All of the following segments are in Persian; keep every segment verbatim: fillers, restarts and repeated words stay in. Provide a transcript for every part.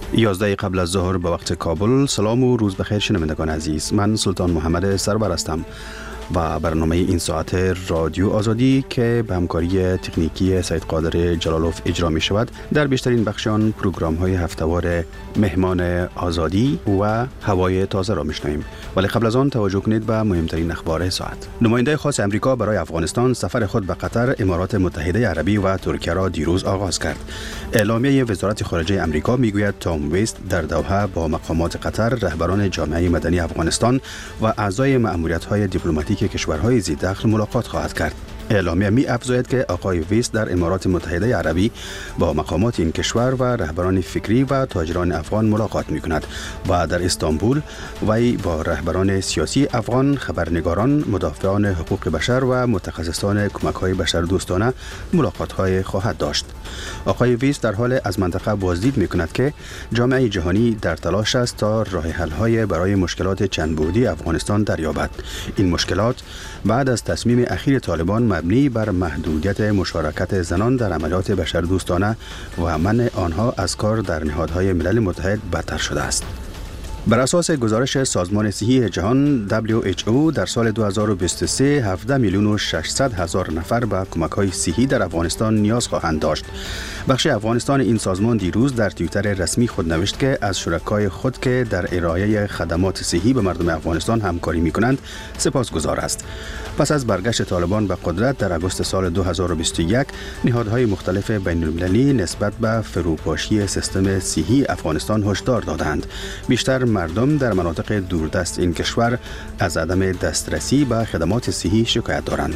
یازده قبل از ظهر به وقت کابل. سلام و روز بخیر شنوندگان عزیز. من سلطان محمد سرور هستم و برنامه این ساعت رادیو آزادی که به همکاری تکنیکی سید قادر جلالوف اجرا می شود در بیشترین بخشان پروگرام های هفتهوار مهمان آزادی و هوای تازه را میشنویم. ولی قبل از آن توجه کنید به مهمترین اخبار ساعت. نماینده خاص امریکا برای افغانستان سفر خود به قطر، امارات متحده عربی و ترکیه را دیروز آغاز کرد. اعلامیه وزارت خارجه امریکا میگوید تام ویست در دوحه با مقامات قطر، رهبران جامعه مدنی افغانستان و اعضای مأموریت‌های دیپلماتیک کشورهای ذی‌دخل ملاقات خواهد کرد. اعلامیه می افزاید که آقای ویست در امارات متحده عربی با مقامات این کشور و رهبران فکری و تاجران افغان ملاقات می کند و در استانبول وی با رهبران سیاسی افغان، خبرنگاران، مدافعان حقوق بشر و متخصصان کمک‌های بشردوستانه ملاقات‌های خواهد داشت. آقای ویست در حال از منطقه بازدید می کند که جامعه جهانی در تلاش است تا راه حل‌های برای مشکلات چند بعدی افغانستان دریابد. این مشکلات بعد از تصمیم اخیر طالبان مبنی بر محدودیت مشارکت زنان در عملیات بشردوستانه و منع آنها از کار در نهادهای ملل متحد بدتر شده است. بر اساس گزارش سازمان صحی جهان دبلیو اچ او در سال دو هزار و بیست و سه هفده میلیون و ششصد هزار نفر به کمک‌های صحی در افغانستان نیاز خواهند داشت. بخش افغانستان این سازمان دیروز در توییتر رسمی خود نوشت که از شرکای خود که در ارائه خدمات صحی به مردم افغانستان همکاری می‌کنند سپاسگزار است. پس از برگشت طالبان به قدرت در آگوست سال دو هزار و بیست و یک، نهادهای مختلف بین‌المللی نسبت به فروپاشی سیستم صحی افغانستان هشدار دادند. بیشتر مردم در مناطق دوردست این کشور از عدم دسترسی به خدمات صحی شکایت دارند.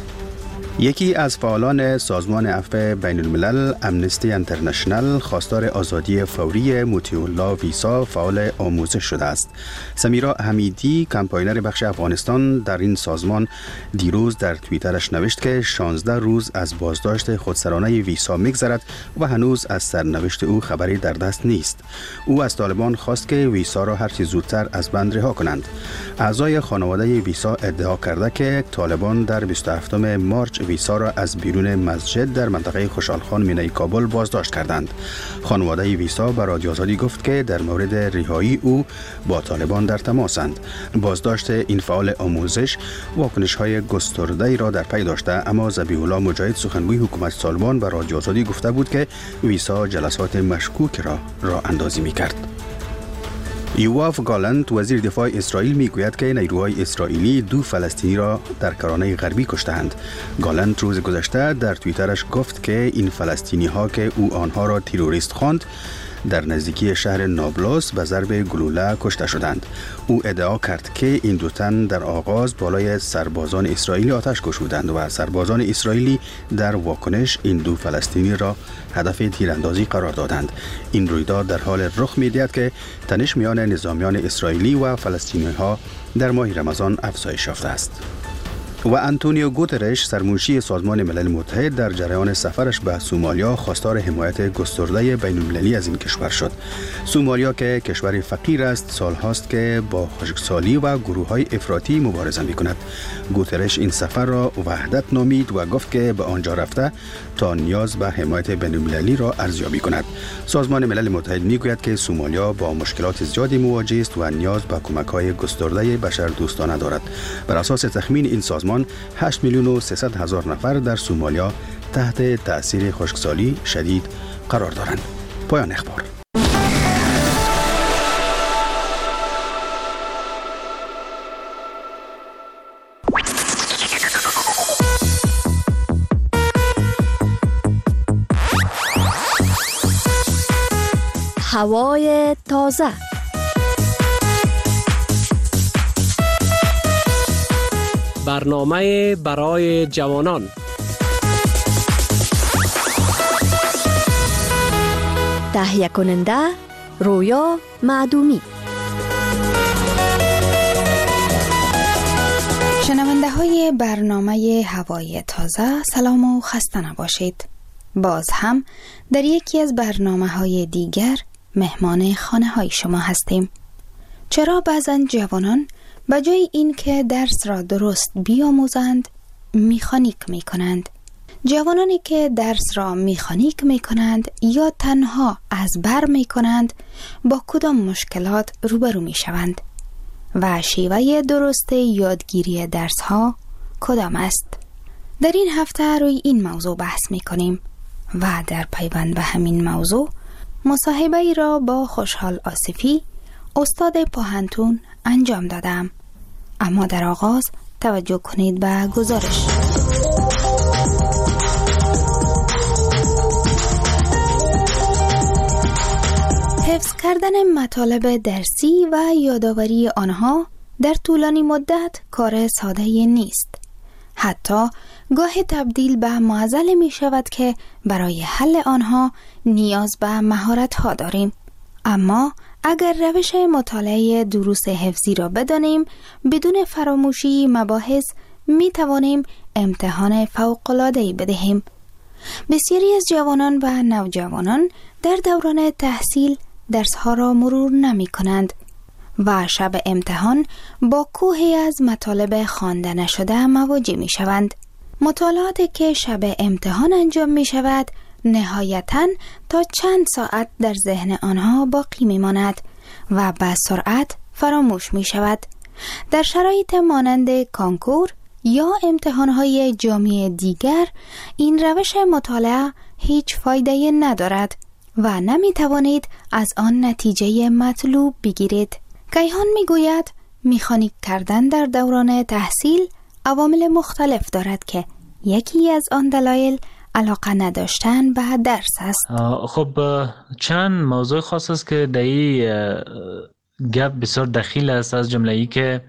یکی از فعالان سازمان عفو بین الملل امنستی انترنشنل خواستار آزادی فوری مطیع الله ویسا فعال آموزش شده است. سمیرا حمیدی کمپاینر بخش افغانستان در این سازمان دیروز در توییترش نوشت که شانزده روز از بازداشت خودسرانه ویسا میگذرد و هنوز از سرنوشت او خبری در دست نیست. او از طالبان خواست که ویسا را هر چه زودتر از بند رها کنند. اعضای خانواده ویسا ادعا کرده که طالبان در بیست و هفتم مارچ ویسا را از بیرون مسجد در منطقه خوشحالخان مینای کابل بازداشت کردند. خانواده ویسا به رادیو آزادی گفت که در مورد رهایی او با طالبان در تماسند. بازداشت این فعال آموزش واکنش‌های گسترده‌ای را در پی داشته، اما ذبیح الله مجاهد سخنگوی حکومت طالبان به رادیو آزادی گفته بود که ویسا جلسات مشکوک را راه اندازی می‌کرد. یواف گالنت وزیر دفاع اسرائیل میگوید که نیروهای اسرائیلی دو فلسطینی را در کرانه غربی کشتند. گالنت روز گذشته در توییترش گفت که این فلسطینی ها که او آنها را تروریست خواند در نزدیکی شهر نابلس به ضرب گلوله کشته شدند. او ادعا کرد که این دو تن در آغاز بالای سربازان اسرائیلی آتش گشودند و سربازان اسرائیلی در واکنش این دو فلسطینی را هدف تیراندازی قرار دادند. این رویداد در حال رخ می‌دهد که تنش میان نظامیان اسرائیلی و فلسطینی‌ها در ماه رمضان افزایش یافته است. و آنتونیو گوترش سرمنشی سازمان ملل متحد در جریان سفرش به سومالیا خواستار حمایت گسترده بین‌المللی از این کشور شد. سومالیا که کشور فقیر است سالهاست که با خشکسالی و گروه‌های افراطی مبارزه می‌کند. گوترش این سفر را وحدت نامید و گفت که به آنجا رفته تا نیاز به حمایت بین‌المللی را ارزیابی کند. سازمان ملل متحد می‌گوید که سومالیا با مشکلات زیادی مواجه است و نیاز به کمک‌های گسترده بشردوستانه دارد. بر اساس تخمین این سازمان هشت میلیون و سیصد هزار نفر در سومالیا تحت تأثیر خشکسالی شدید قرار دارند. پایان اخبار. هوای تازه. برنامه برای جوانان. تهیه کننده رویا معدومی. شنونده های برنامه هوای تازه سلام و خسته نباشید. باز هم در یکی از برنامه های دیگر مهمان خانه های شما هستیم. چرا بعضا جوانان به جای این که درس را درست بیاموزند میخانیک میکنند؟ جوانانی که درس را مکانیک می کنند یا تنها از بر می کنند با کدام مشکلات روبرو می شوند و شیوه درست یادگیری درس ها کدام است؟ در این هفته روی این موضوع بحث می کنیم و در پیوند به همین موضوع مصاحبه ای را با خوشحال آصفی استاد پوهنتون انجام دادم. اما در آغاز توجه کنید به گزارش. حفظ کردن مطالب درسی و یادآوری آنها در طولانی مدت کار ساده نیست. حتی گاه تبدیل به معضل می شود که برای حل آنها نیاز به مهارت ها داریم. اما اگر روش مطالعه دروس حفظی را بدانیم، بدون فراموشی مباحث می توانیم امتحان فوق‌العاده‌ای بدهیم. بسیاری از جوانان و نوجوانان در دوران تحصیل درس‌ها را مرور نمی کنند و شب امتحان با کوهی از مطالب خوانده نشده مواجه می شوند. مطالعاتی که شب امتحان انجام می شود نهایتاً تا چند ساعت در ذهن آنها باقی می ماند و به سرعت فراموش می شود. در شرایط مانند کانکور یا امتحانهای جامعه دیگر این روش مطالعه هیچ فایده ندارد و نمی توانید از آن نتیجه مطلوب بگیرید. کیهان می گوید مکانیک کردن در دوران تحصیل عوامل مختلف دارد که یکی از آن دلایل علاقه نداشتن به درس است. خب چند موضوع خاص است که در این گپ بسیار دخیل است، از جمله ای که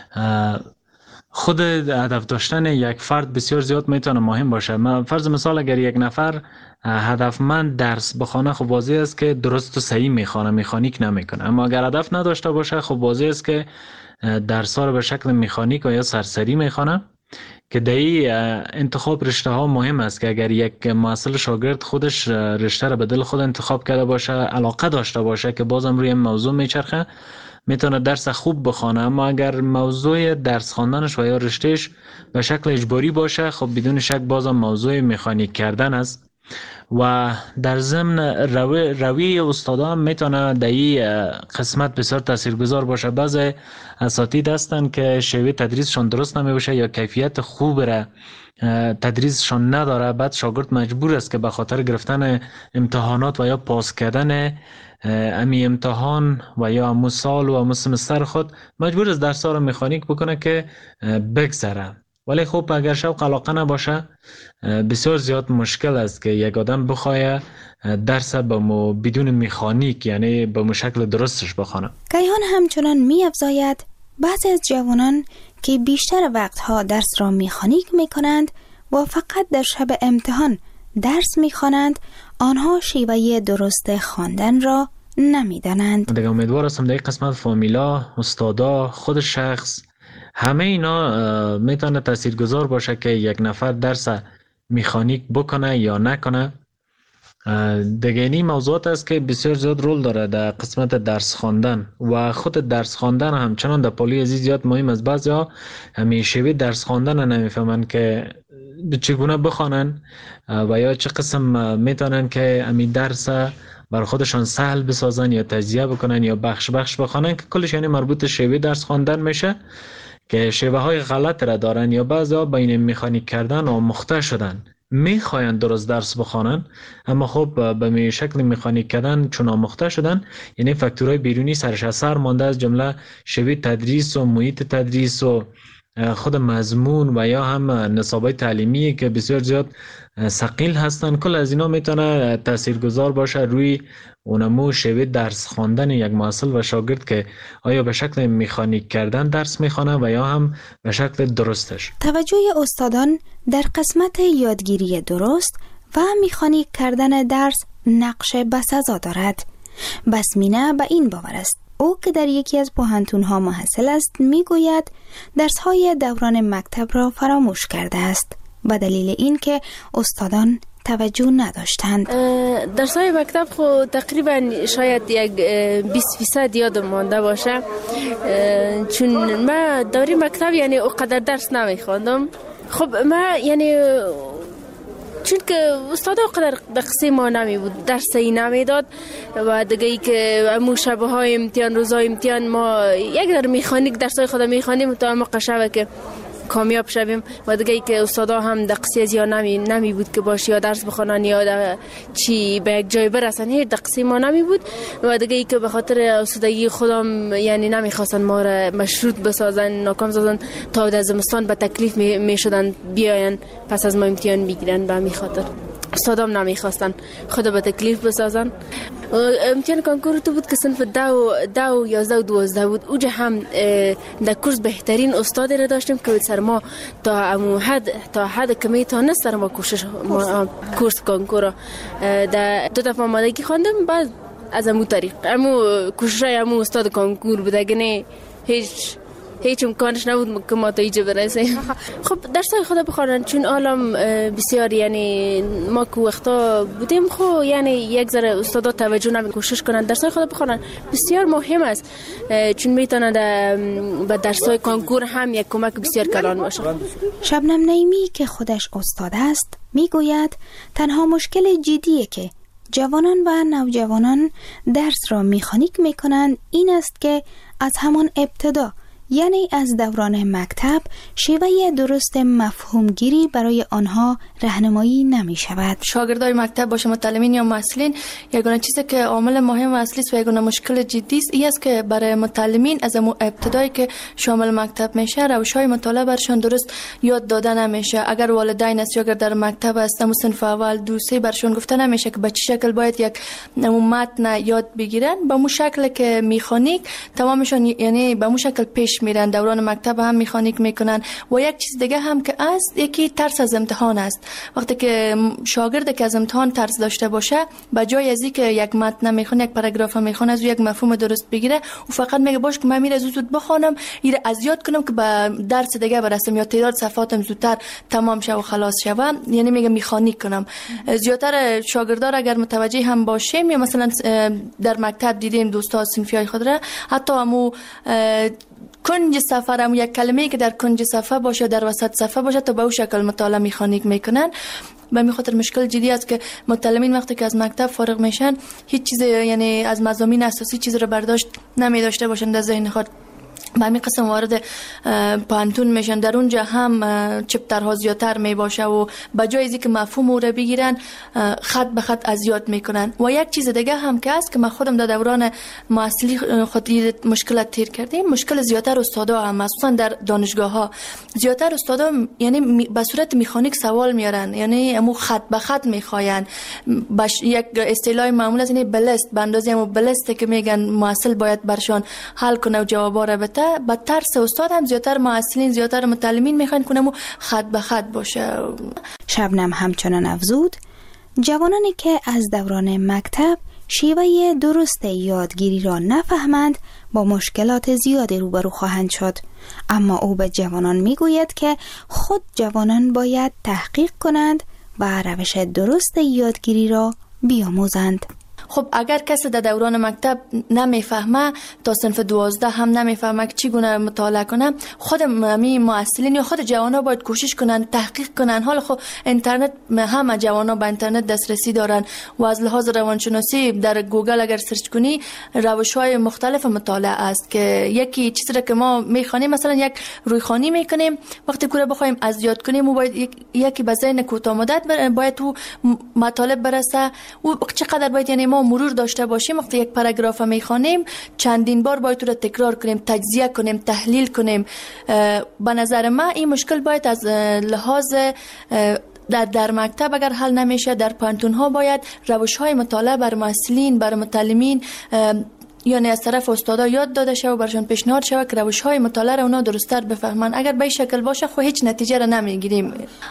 خود هدف داشتن یک فرد بسیار زیاد میتونه مهم باشه. من فرض مثال اگر یک نفر هدفمند درس بخونه، خب واضح است که درست و صحیح میخونه، مکانیک نمیکنه. اما اگر هدف نداشته باشه، خب واضح است که درس ها رو به شکل مکانیک و یا سرسری میخونه، که در این انتخاب رشته ها مهم است که اگر یک محصل شاگرد خودش رشته رو به دل خود انتخاب کرده باشه، علاقه داشته باشه که بازم روی موضوع میچرخه، میتونه درس خوب بخونه. اما اگر موضوع درس خواندنش و یا رشتهش به شکل اجباری باشه، خب بدون شک بازم موضوع مکانیک کردن است. و در ضمن روی روی استادا هم میتونه در این قسمت بسیار تاثیرگذار باشه. بعضی اساتید هستن که شیوه تدریسشون درست نمیشه یا کیفیت خوب را تدریسشون نداره، بعد شاگرد مجبور است که به خاطر گرفتن امتحانات و یا پاس کردن امی امتحان و یا امو سال و امو سمستر خود مجبور است درس ها رو مکانیک بکنه که بگذره. ولی خب اگر شوق علاقه نباشه، بسیار زیاد مشکل است که یک آدم بخواه درس با مو بدون مکانیک، یعنی با مو شکل درستش بخونه. کیهان همچنان می افزاید بعضی از جوانان که بیشتر وقتها درس را مکانیک می کنند و فقط در شب امتحان درس می خوانند، آنها شیوه درست خواندن را نمی دانند. دیگه امیدوار هستم در این قسمت فامیلا، استادا، خود شخص، همه اینا میتونه تاثیرگذار باشه که یک نفر درس مکانیک بکنه یا نکنه. دیگه این موضوعات است که بسیار زیاد رول داره در قسمت درس خواندن و خود درس خواندن همچنان در پالی عزیز زیاد مهم است. بعضیا همیشه درس خواندن نمیفهمن که چگونه بخوانن و یا چه قسم میتونن که امی درس بر خودشان سهل بسازن یا تجزیه بکنن یا بخش بخش بخوانن، که کلش یعنی مربوط شیوه درس خواندن میشه که شیوه های غلط را دارن یا بعضا بین مکانیک کردن و مخته شدن، میخواین درست درس بخوانن اما خب به می شکل مکانیک کردن چون آموخته شدن، یعنی فاکتورهای بیرونی سرش اثر مانده، از جمله شیوه تدریس و محیط تدریس و خود مضمون و یا هم نصابای تعلیمی که بسیار زیاد ثقیل هستن. کل از اینا میتونه تاثیرگذار باشه روی اونمو شیوه درس خواندن یک محصل و شاگرد که آیا به شکل مکانیک کردن درس میخوانه و یا هم به شکل درستش. توجه استادان در قسمت یادگیری درست و مکانیک کردن درس نقش بسزا دارد. بسمینه به این باور است. او که در یکی از پوهنتون‌ها محصل است میگوید درس‌های دوران مکتب را فراموش کرده است به دلیل اینکه استادان توجه نداشتند. درس‌های مکتب خو تقریبا شاید یک بیست فیصد یادم مانده باشه، چون من دوره مکتب یعنی اونقدر درس نمیخواندم. خب من یعنی چون که استاد قدر دقیقه ما نمی بود، درسی نمی داد و دیگه ای که امو شبه های امتحان روزای امتحان ما یک در میخانیک درسای خود میخوانیم تا ما قشبه که کامیاب شویم و دیگه ای که استادا هم دقیقه یا نمی نمی بود که باشه یا درس بخونن یا چی به یک جای برسن، هیچ دقیقه ما نمی بود و دیگه ای که به خاطر استادگی خودم یعنی نمیخواستن ما را مشروط بسازن، ناکام سازن تا در زمستان به تکلیف می, می شدن بیاین پس از ما امتحان بگیرن. به همین خاطر استادام نمیخواستن خود به تکلیف بسازن. امتحان کنکور تو بود که صنف دو دو یازده و دوازده بود. اوجا هم در کورس بهترین استاد را داشتیم که سر ما تا امو حد تا حد کمی تا نه سر ما کوشش ما کورس کنکور در دو دفعه آمادگی خواندم. بعد از امو طریق امو کوشش امو استاد کنکور بود، اگه نه هیچ هیچ امکانش نبود که ما تا اینجا برسیم. خب درسای خود بخونن چون عالم بسیار یعنی ما که وقتا بودیم خب یعنی یک ذره استادا توجه نمی کوشش کنن درسای خود بخونن بسیار مهم است، چون میتونه به درسای کنکور هم یک کمک بسیار کلان باشه. شبنم نعیمی که خودش استاد است میگوید تنها مشکل جدیه که جوانان و نوجوانان درس را میخانیک میکنند این است که از همان ابتدا یعنی از دوران مکتب شیوه درست مفهومگیری برای آنها راهنمایی نمی شود. شاگردای مکتب باشه متعلمین یا مسئولین یگانه چیزی که عامل مهم و اصلی است و یگانه مشکل جدی است این است که برای متعلمین از ابتدایی که شامل مکتب میشه روش‌های مطالعه برشان درست یاد داده نمیشه. اگر والدین است یا اگر در مکتب است اما صنف اول دو سه برشان گفته نمیشه که به چه شکل باید یک متن یاد بگیرن، به مو شکل که میخانیک تمامشان یعنی به مو شکل پیش میرن. دوران مکتب هم میخانیک میکنن. و یک چیز دیگه هم که است یکی ترس از امتحان است. وقتی که شاگرد که از امتحان ترس داشته باشه به جای از اینکه یک متن میخونه یک پاراگراف میخونه از یک مفهوم درست بگیره و فقط میگه باش که من میره زود زود بخونم ایره از یاد کنم که به درس دیگه برسم یا تعداد صفحاتم زودتر تمام شه و خلاص شه، یعنی میگه میخانیک کنم. زیاتر شاگردار اگر متوجه هم باشیم یا مثلا در مکتب دیدیم دوستا صنفیای خود را حتی همو کنج صفحه هم یک کلمه‌ای که در کنج صفحه باشه در وسط صفحه باشه تا به اون شکل مطالعه میخانیک میکنن. به می خاطر مشکل جدی است که متعلمین وقتی که از مکتب فارغ میشن هیچ چیز یعنی از مضامین اساسی چیز رو برداشت نمی داشته باشن در ذهن خود. به همین قسم وارد پانتون میشن، در اونجا هم چپترها زیادتر می باشه و به جای اینکه مفهوم او را بگیرن خط به خط از یاد میکنن. و یک چیز دیگه هم که است که من خودم در دوران معاصلی خود مشکلات تیر کردیم، مشکل زیادتر استادا هم مخصوصا در دانشگاه ها زیادتر استادا یعنی به صورت مکانیک سوال میارن، یعنی امو خط به خط میخواین. باش یک اصطلاح معمول است یعنی بلست به اندازه امو بلست که میگن معاصل باید برشان حل کنه و جوابا را بده. با ترس استاد هم زیادتر معاصلین زیادتر متعلمین میخوان کنم و خط به خط باشه. شبنم همچنان افزود جوانانی که از دوران مکتب شیوه درست یادگیری را نفهمند با مشکلات زیادی روبرو خواهند شد، اما او به جوانان میگوید که خود جوانان باید تحقیق کنند و روش درست یادگیری را بیاموزند. خب اگر کسی در دوران مکتب نمیفهمه تا صنف دوازده هم نمیفهمه که چگونه مطالعه کنه، خود می معلمین یا خود جوانا باید کوشش کنن تحقیق کنن. حالا خب اینترنت همه جوانا به اینترنت دسترسی دارن و از لحاظ روانشناسی در گوگل اگر سرچ کنی روش‌های مختلف مطالعه است که یکی چیزی را که ما میخوانیم مثلا یک رویخوانی میکنیم وقتی کوره بخوایم از یاد کنیم و باید یکی به ذهن کوتاه مدت باید تو مطالب برسه و چقدر باید یعنی ما مرور داشته باشیم. وقتی یک پاراگراف میخوانیم چندین بار باید تو را تکرار کنیم، تجزیه کنیم، تحلیل کنیم. به نظر من این مشکل باید از لحاظ در در مکتب اگر حل نمیشه در پانتون ها باید روش های مطالعه بر مسئولین بر متعلمین یعنی از طرف استادا یاد داده شود و برشان پیشنهاد شود که روش های مطالعه را اونا درست‌تر بفهمن. اگر به این شکل باشه خو هیچ نتیجه را نمیگیریم.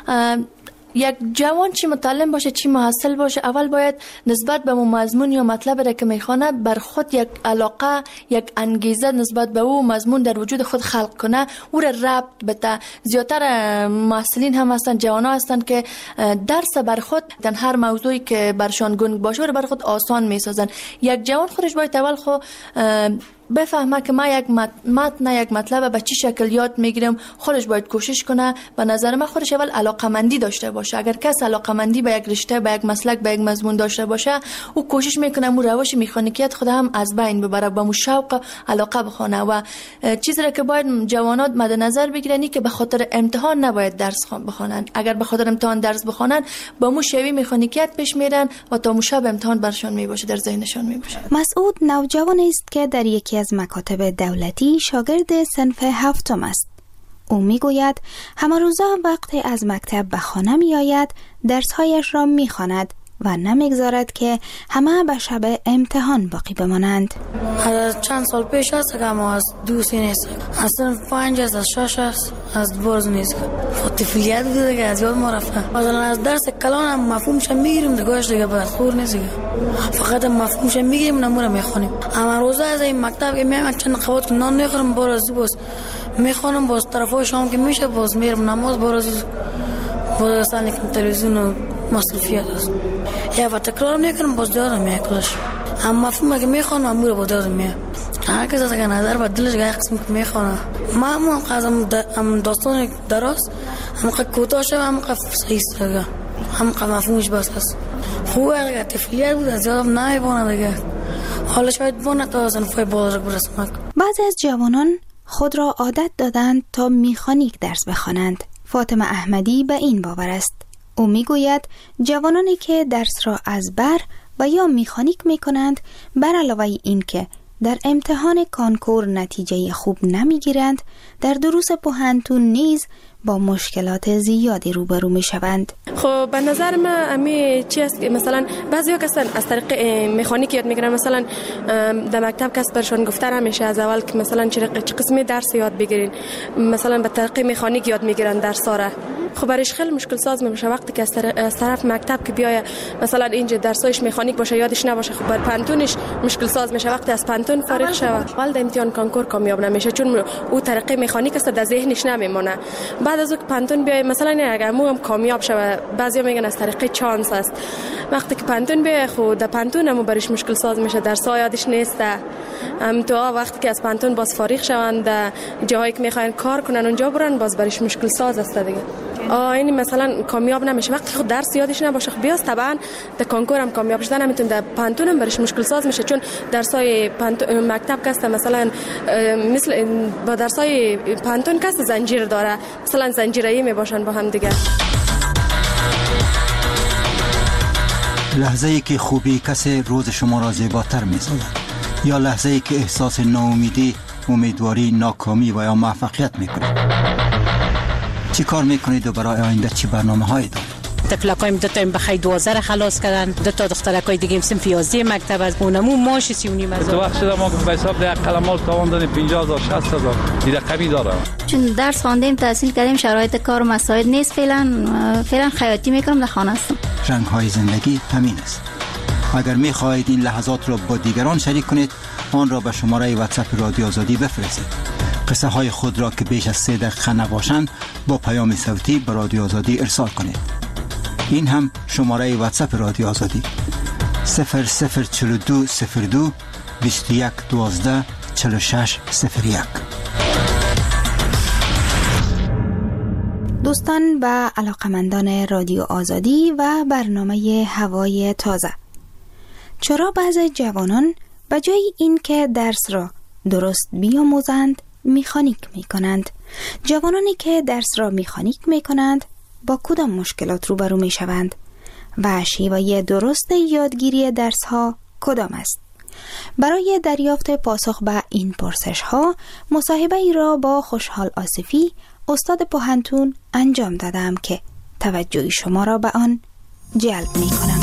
یک جوان چی متعلم باشه چی محصل باشه اول باید نسبت به مضمون یا مطلب را که میخوانه بر خود یک علاقه یک انگیزه نسبت به او مضمون در وجود خود خلق کنه، او را ربط بده. زیادتر محصلین هم هستن جوانا هستن که درس بر خود در هر موضوعی که برشان گنگ باشه رو بر خود آسان میسازن. یک جوان خودش باید اول خود بفهمه که ما یک متن یک مطلب به چی شکل یاد میگیرم، خودش باید کوشش کنه. به نظر من خودش اول علاقمندی داشته باشه. اگر کس علاقمندی به یک رشته، به یک مسلک، به یک مضمون داشته باشه، او کوشش میکنه مو روش میخانیکیت خود هم از بین ببره، با مو شوق علاقه بخونه. و چیزی را که باید جوانات مد نظر بگیرن که به خاطر امتحان نباید درس بخونن. اگر به خاطر امتحان درس بخونن با مو شوی میخانیکیت پیش میرن و تا مو شب امتحان برشون میباشه، در ذهنشون میباشه. مسعود نوجوانی است که در یکی از مکاتب دولتی شاگرد صنف هفتم است. او میگوید همه روزا وقتی از مکتب به خانه می آید درسهایش را می خواند و نمیگذارد که همه به شب امتحان باقی بمانند. از چند سال پیش است که ما از دوستی نیست، از صنف پنج است، از شش است، از برز نیست. خود طفلیت بوده که از یاد ما رفته. مثلا از درس کلان هم مفهومش میگیریم دیگهش دیگه بعد خور نیست دیگه. فقط مفهومش میگیریم نمونه میخونیم. اما روزا از این مکتب که میام چند خبات که نان نخورم باز باز میخونم، باز طرفای شام که میشه باز میرم نماز، باز باز سال که تلویزیون و مصرفیات است. یا و تکرار میکنم باز دارم میکلش. اما مفهوم که میخونم امور با دارم میام. هر کس از که نظر با دلش گاهی قسم که میخونه. ما هم قضم هم داستان درست، هم که کوتاه شد، هم که صحیح سرگه، هم که مفهومش بس است. خوبه که طفلیت بود از یادم نمیبونه دیگه. حالا شاید بونه تا صنفای بالا برسم. بعضی از جوانان خود را عادت دادند تا میخانیک درس بخوانند. فاطمه احمدی به این باور است. او میگوید جوانانی که درس را از بر و یا میخانیک میکنند، بر علاوه این که در امتحان کانکور نتیجه خوب نمیگیرند، در دروس پوهنتون نیز با مشکلات زیادی روبرو می شوند. خب به نظر من امی چی است که مثلا بعضیا کسان از طریق مکانیک یاد میگیرن، مثلا در مکتب کس برشون گفته همیشه از اول که مثلا چه قسمی درس یاد بگیرین، مثلا به طریق مکانیک یاد میگیرن درس‌ها را. خب برایش خیلی مشکل ساز میشه وقتی که از طرف مکتب که بیای مثلا اینجا درسایش مکانیک باشه یادش نباشه، خب بر پانتونش مشکل ساز میشه. وقتی از پانتون فارغ شوه اول در امتحان کانکور کامیاب نمیشه، چون او طریق مکانیک است در ذهنش نمیمونه. بعد از اون پانتون بیای مثلا اگر مو هم کامیاب شوه، بعضیا میگن از طریق چانس است. وقتی که پانتون بیای خود در پانتون هم برش مشکل ساز میشه، درس‌ها یادش نیست. ام تو وقتی که از پانتون باز فارغ شوند در جایی که میخواین کار کنن اونجا برن، باز برش مشکل ساز است دیگه. آه این مثلا کامیاب نمیشه وقتی خود درس یادش نباشه. خب بیاس طبعا در کانکور هم کامیاب شدن نمیتونه، در پانتون هم برش مشکل ساز میشه، چون درسای مکتب کسته مثلا مثل با درسای پانتون کسته زنجیر داره، مثلا زنجیره‌ای میباشن با هم دیگه. لحظه ای که خوبی کسی روز شما را زیباتر می‌سازد، یا لحظه ای که احساس ناامیدی، امیدواری، ناکامی و یا موفقیت میکنید. چی کار میکنید و برای آینده چی برنامه هایی دارید؟ تفلکایم دو تا این بخی دوازده خلاص کردن، دو تا دخترکای دیگه صنف یازده مکتب از اونمو ماش سی و نیم هزار. تو وقت شده ما به حساب ده قلمال تاوان دادیم پنجاه هزار شصت هزار دیگه قوی داره. چون درس خواندیم تحصیل کردیم شرایط کار و مساعد نیست، فعلا فعلا خیاطی میکنم در خانه هستم. رنگ های زندگی همین است. اگر میخواهید این لحظات را با دیگران شریک کنید، آن را به شماره واتساپ رادیو آزادی بفرستید. قصه های خود را که بیش از سه دقیقه نباشند با پیام صوتی به رادیو آزادی ارسال کنید. این هم شماره واتساپ رادیو آزادی صفر صفر چهل و دو صفر دو بیست و یک دوازده چهل و شش صفر یک. دوستان و علاقمندان رادیو آزادی و برنامه هوای تازه، چرا بعضی جوانان به جای این که درس را درست بیاموزند میخانیک میکنند؟ جوانانی که درس را میخانیک میکنند با کدام مشکلات روبرو میشوند و شیوه درست یادگیری درس ها کدام است؟ برای دریافت پاسخ به این پرسش ها مصاحبه ای را با خوشحال آصفی استاد پوهنتون انجام دادم که توجه شما را به آن جلب می کنم.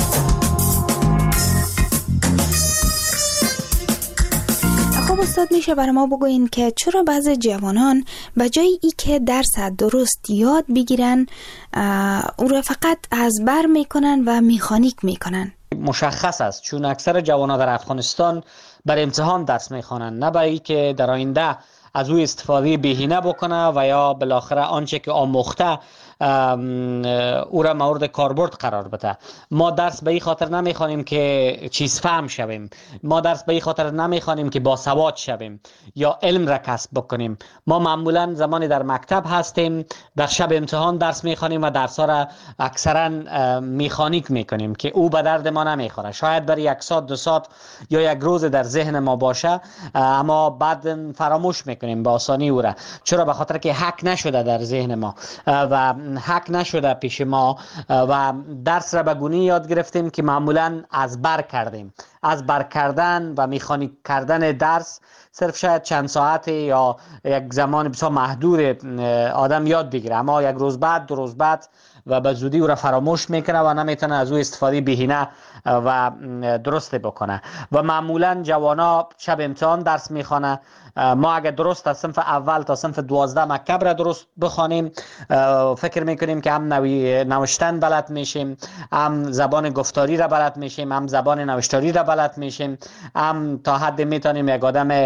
خب استاد، میشه برای ما بگوین که چرا بعضی جوانان به جای ای که درس درست یاد بگیرن او را فقط از بر میکنن و میخانیک میکنن؟ مشخص است چون اکثر جوانان در افغانستان بر امتحان درس میخوانند، نه برای که در آینده از او استفاده بهینه بکنه و یا بالاخره آنچه که آموخته او را مورد کاربرد قرار بده. ما درس به این خاطر نمیخوانیم که چیز فهم شویم، ما درس به این خاطر نمیخوانیم که باسواد شویم یا علم را کسب بکنیم. ما معمولا زمانی در مکتب هستیم در شب امتحان درس میخوانیم و درس ها را اکثرا میخانیک میکنیم که او به درد ما نمیخوره. شاید برای یک ساعت دو ساعت یا یک روز در ذهن ما باشه، اما بعد فراموش میکنیم به آسانی او را. چرا؟ به خاطر که حک نشده در ذهن ما و حک نشده پیش ما و درس را به گونی یاد گرفتیم که معمولا از بر کردیم. از بر کردن و میخانیک کردن درس صرف شاید چند ساعت یا یک زمان بسیار محدود آدم یاد بگیره، اما یک روز بعد دو روز بعد و به زودی او را فراموش میکنه و نمیتونه از او استفاده بهینه و درست بکنه. و معمولا جوانا شب امتحان درس میخوانه. ما اگر درست از صنف اول تا صنف دوازده مکتب را درست بخوانیم، فکر میکنیم که هم نوی نوشتن بلد میشیم، هم زبان گفتاری را بلد میشیم، هم زبان نوشتاری را بلد میشیم، هم تا حد میتونیم یک آدم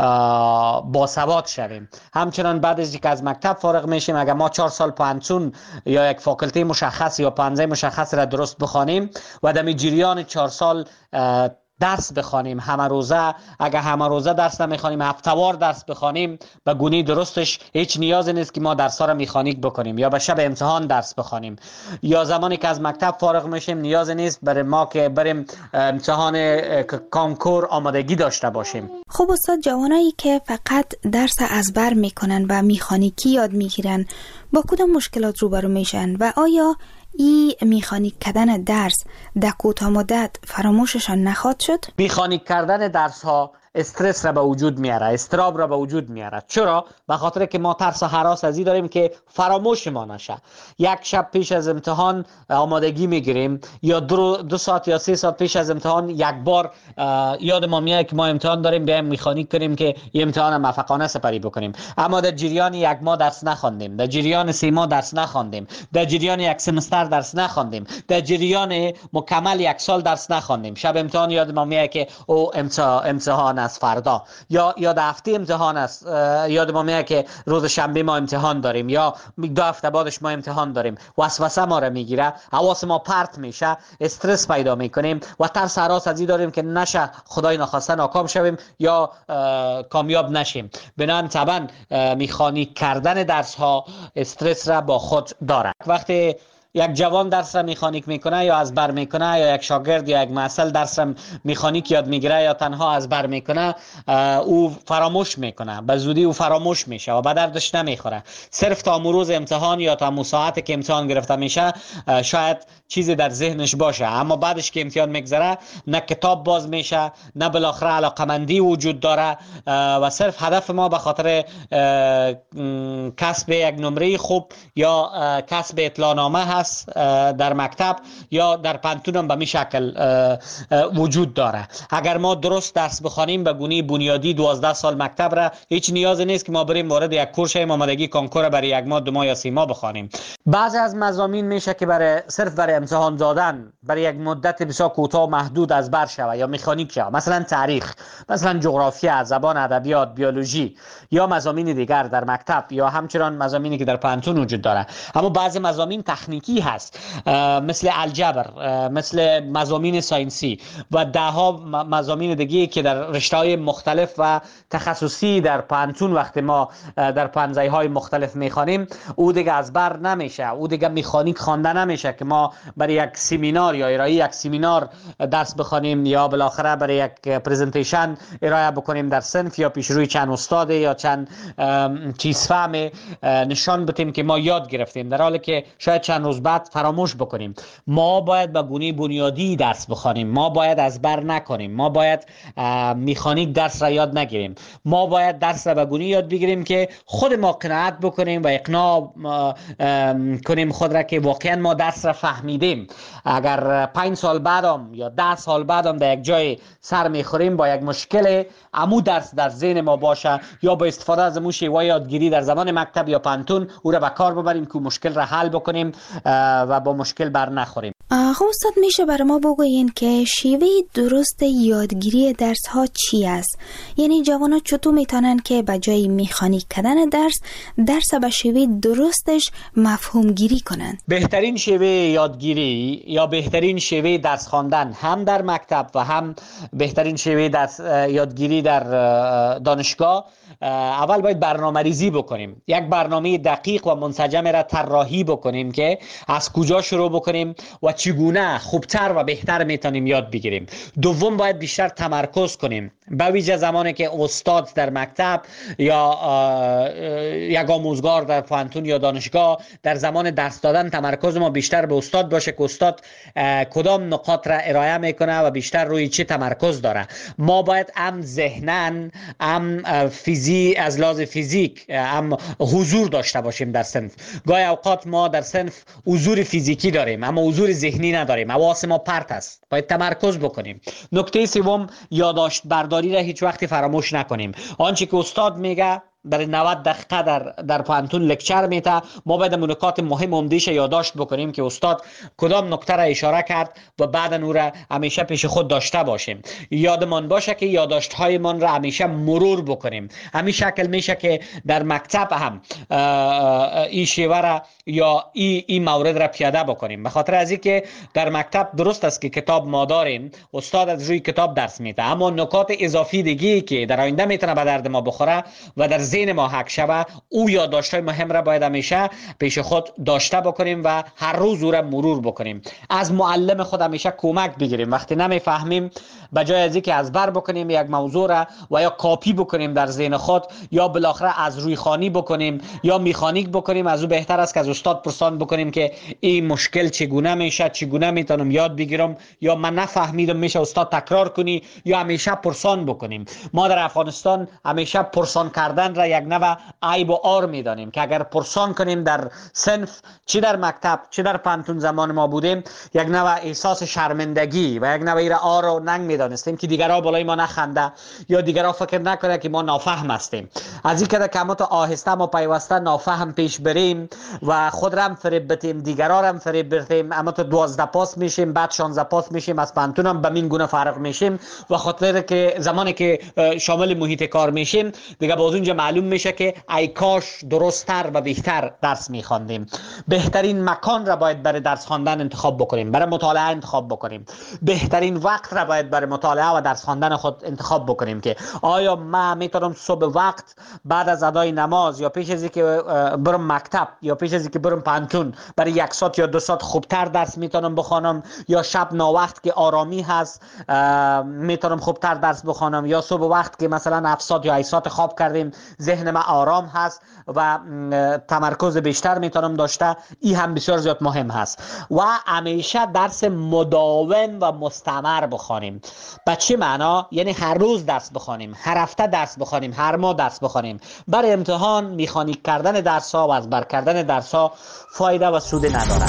باسواد شویم. همچنان بعد از اینکه از مکتب فارغ میشیم، اگر ما چهار سال پانسون یا یک فاکولته مشخص یا پانزه مشخص را درست بخوانیم و در جریان چهار سال درس بخوانیم همه روزه، اگر همه روزه درس نمیخوانیم هفته‌وار درس بخوانیم، به گونی درستش هیچ نیازی نیست که ما درس ها را میخانیک بکنیم یا به شب امتحان درس بخوانیم. یا زمانی که از مکتب فارغ میشیم نیازی نیست برای ما که بریم امتحان کانکور آمادگی داشته باشیم. خب استاد، جوانایی که فقط درس ازبر میکنن و میخانیکی یاد میگیرن با کدام مشکلات روبرو میشن و آیا ای میخانیک کردن درس در کوتاه مدت فراموششان نخواهد شد؟ میخانیک کردن درس ها استرس را به وجود میاره، استراب را به وجود میاره. چرا؟ به خاطر که ما ترس و هراس از این داریم که فراموش ما نشه. یک شب پیش از امتحان آمادگی میگیریم یا دو, دو ساعت یا سه ساعت پیش از امتحان یک بار یاد ما میاد که ما امتحان داریم، بیایم میخانیک کنیم که این امتحان موفقانه سپری بکنیم. اما در جریان یک ماه درس نخواندیم، در جریان سه ماه درس نخواندیم، در جریان یک سمستر درس نخواندیم، در جریان مکمل یک سال درس نخواندیم. شب امتحان یاد ما میاد که او امتحان از فردا یا یا در هفته امتحان است، یاد ما میاد که روز شنبه ما امتحان داریم یا دو هفته بعدش ما امتحان داریم. وسوسه ما را میگیره، حواس ما پرت میشه، استرس پیدا میکنیم و ترس هراس از این داریم که نشه خدای نخواسته ناکام شویم یا کامیاب نشیم. بنابراین طبعا میخانیک کردن درس ها استرس را با خود داره. وقتی یک جوان درس را میخانیک میکنه یا از بر میکنه، یا یک شاگرد یا یک محصل درس را میخانیک یاد میگیره یا تنها از بر میکنه، او فراموش میکنه، به زودی او فراموش میشه و به دردش نمیخوره. صرف تا روز امتحان یا تا ساعتی که امتحان گرفته میشه شاید چیزی در ذهنش باشه، اما بعدش که امتحان میگذره نه کتاب باز میشه، نه بالاخره علاقمندی وجود داره و صرف هدف ما به خاطر کسب یک نمره خوب یا کسب اطلاعنامه هست در مکتب یا در پانتون هم به می شکل وجود داره. اگر ما درست درس بخوانیم به گونه بنیادی دوازده سال مکتب را، هیچ نیازی نیست که ما بریم وارد یک کورس شویم آمادگی کانکور برای یک ماه دو ماه یا سه ماه بخوانیم. بعضی از مضامین میشه که برای صرف برای امتحان دادن برای یک مدت بسیار کوتاه محدود از بر شوه یا مکانیک شوه، مثلا تاریخ، مثلا جغرافیا، زبان، ادبیات، بیولوژی یا مضامین دیگر در مکتب یا همچنان مضامینی که در پانتون وجود داره. اما بعضی مضامین تکنیکی هست مثل الجبر، مثل مضامین ساینسی و ده ها مضامین دیگه که در رشته‌های مختلف و تخصصی در پانتون وقتی ما در پانزه‌های مختلف میخوانیم او دیگه از بر نمیشه، او دیگه مکانیک خوانده نمیشه که ما برای یک سمینار یا ارائه یک سمینار درس بخوانیم یا بالاخره برای یک پرزنتیشن ارائه بکنیم در صنف یا پیش روی چند استاد یا چند چیز فهم نشان بدیم که ما یاد گرفتیم، در حالی که شاید چند روز بعد فراموش بکنیم. ما باید به گونه بنیادی درس بخوانیم، ما باید از بر نکنیم، ما باید مکانیک درس را یاد نگیریم، ما باید درس را به گونه یاد بگیریم که خود ما قناعت بکنیم و اقناع کنیم خود را که واقعا ما درس را فهمیدیم. اگر پنج سال بعدم یا ده سال بعدم در یک جای سر میخوریم با یک مشکل، امو درس در ذهن ما باشه یا با استفاده از امو شیوه یادگیری در زمان مکتب یا پانتون او را به کار ببریم که مشکل را حل بکنیم و با مشکل بر نخوریم. خب استاد میشه برای ما بگوین که شیوه درست یادگیری درس ها چی است؟ یعنی جوانا چطور میتونن که به جای مکانیک کردن درس درس به شیوه درستش مفهوم گیری کنن؟ بهترین شیوه یادگیری یا بهترین شیوه درس خواندن هم در مکتب و هم بهترین شیوه درس یادگیری در دانشگاه، اول باید برنامه ریزی بکنیم. یک برنامه دقیق و منسجم را طراحی بکنیم که از کجا شروع بکنیم و چگونه خوبتر و بهتر میتونیم یاد بگیریم. دوم باید بیشتر تمرکز کنیم، به ویژه زمانی که استاد در مکتب یا یک آموزگار در پانتون یا دانشگاه در زمان درس دادن تمرکز ما بیشتر به استاد باشه که استاد کدام نقاط را ارائه میکنه و بیشتر روی چه تمرکز داره. ما باید هم ذهنن هم فیزی از لحاظ فیزیک هم حضور داشته باشیم در صنف. گاهی اوقات ما در صنف حضور فیزیکی داریم اما حضور ذهنی نداریم، حواس ما پرت است، باید تمرکز بکنیم. نکته سوم، یادداشت برداری را هیچ وقت فراموش نکنیم. آنچه که استاد میگه برای نود دقیقه در در پانتون لکچر میته، ما باید نکات مهم عمده‌اش یادداشت بکنیم که استاد کدام نکته را اشاره کرد و بعد اون را همیشه پیش خود داشته باشیم. یادمان باشه که یادداشت هایمان را همیشه مرور بکنیم. همین شکل میشه که در مکتب هم این شیوه را یا این ای مورد را پیاده بکنیم. به خاطر از اینکه در مکتب درست است که کتاب ما داریم، استاد از روی کتاب درس میده، اما نکات اضافی دیگه که در آینده میتونه به درد ما بخوره و در ذهن ما حک شوه، او یادداشت‌های مهم را باید همیشه پیش خود داشته بکنیم و هر روز او را مرور بکنیم. از معلم خود همیشه کمک بگیریم. وقتی نمیفهمیم به جای از اینکه از بر بکنیم یک موضوع را و یا کاپی بکنیم در ذهن خود یا بالاخره از روی خوانی بکنیم یا میخانیک بکنیم، از او بهتر است که از استاد پرسان بکنیم که این مشکل چگونه میشه، چگونه میتونم یاد بگیرم، یا من نفهمیدم میشه استاد تکرار کنی، یا همیشه پرسان بکنیم. ما در افغانستان همیشه پرسان کردن را یک نوع عیب و عار میدانیم که اگر پرسان کنیم در صنف، چی در مکتب چی در پانتون زمان ما بودیم، یک نوع احساس شرمندگی و یک نوع ایره عار و ننگ میدانستیم که دیگرها بالای ما نخنده یا دیگرها فکر نکنه که ما نافهم هستیم. از این که کمات آهسته ما پیوسته نافهم پیش بریم و خود را هم فریب بتیم، دیگرها را هم فریب بتیم، اما تو دوازده پاس میشیم، بعد شانزده پاس میشیم، از پانتون هم به این گونه فرق میشیم و خاطر که زمانی که شامل محیط کار میشیم دیگه باز اونجا معلوم میشه که ای کاش درست‌تر و بهتر درس میخواندیم. بهترین مکان را باید برای درس خواندن انتخاب بکنیم، برای مطالعه انتخاب بکنیم. بهترین وقت را باید برای مطالعه و درس خواندن خود انتخاب بکنیم که آیا من میتونم صبح وقت بعد از ادای نماز یا پیش از اینکه برم مکتب یا پیش از اینکه برم پانتون برای یک ساعت یا دو ساعت خوبتر درس میتونم بخوانم، یا شب ناوقت که آرامی هست میتونم خوبتر درس بخوانم، یا صبح وقت که مثلا هفت ساعت یا هشت ساعت خواب کردیم ذهن ما آرام هست و تمرکز بیشتر میتونم داشته. این هم بسیار زیاد مهم هست و همیشه درس مداوم و مستمر بخوانیم. به چه معنا؟ یعنی هر روز درس بخوانیم، هر هفته درس بخوانیم، هر ماه درس بخوانیم. برای امتحان میخانیک کردن درس ها و از بر کردن درس ها فایده و سود ندارد.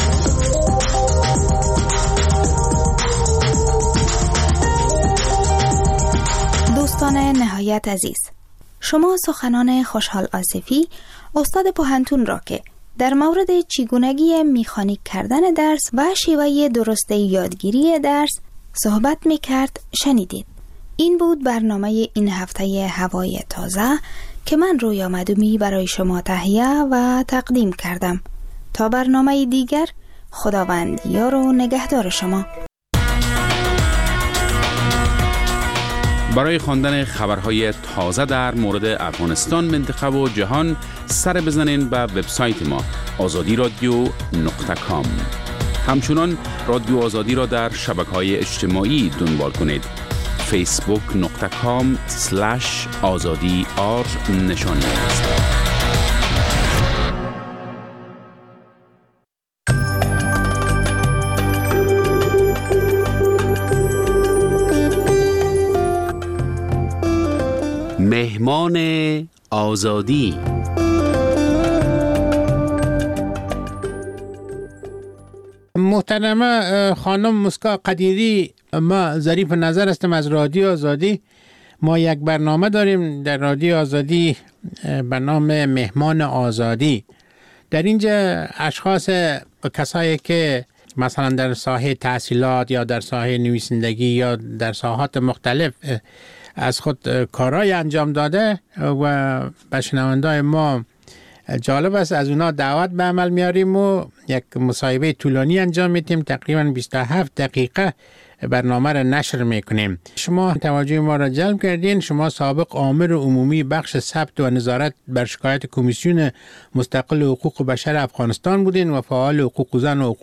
دوستان نهایت عزیز، شما سخنان خوشحال آصفی استاد پوهنتون را که در مورد چگونگی مکانیک کردن درس و شیوه درست یادگیری درس صحبت میکرد شنیدید. این بود برنامه این هفته هوای تازه که من رویا مدومی برای شما تهیه و تقدیم کردم. تا برنامه دیگر، خداوند یار و نگهدار شما. برای خواندن خبرهای تازه در مورد افغانستان، منطقه و جهان سر بزنین به وبسایت ما آزادی رادیو نقطه کام. همچنان رادیو آزادی را در شبکه‌های اجتماعی دنبال کنید. فیسبوک نقطه کام سلش آزادی آر نشانی است. مهمان آزادی. محترمه خانم مسکا قدیری، ما ظریف نظر هستم از رادیو آزادی. ما یک برنامه داریم در رادیو آزادی به نام مهمان آزادی. در اینجا اشخاص کسایی که مثلا در ساحه تحصیلات یا در ساحه نویسندگی یا در ساحات مختلف از خود کارهای انجام داده و به شنوندای ما جالب است از اونا دعوت به عمل میاریم و یک مصاحبه طولانی انجام میدیم. تقریبا بیست و هفت دقیقه برنامه را نشر میکنیم. شما توجه ما را جلب کردین. شما سابق آمر عمومی بخش ثبت و نظارت بر شکایت کمیسیون مستقل حقوق بشر افغانستان بودین و فعال حقوق زن و حقوق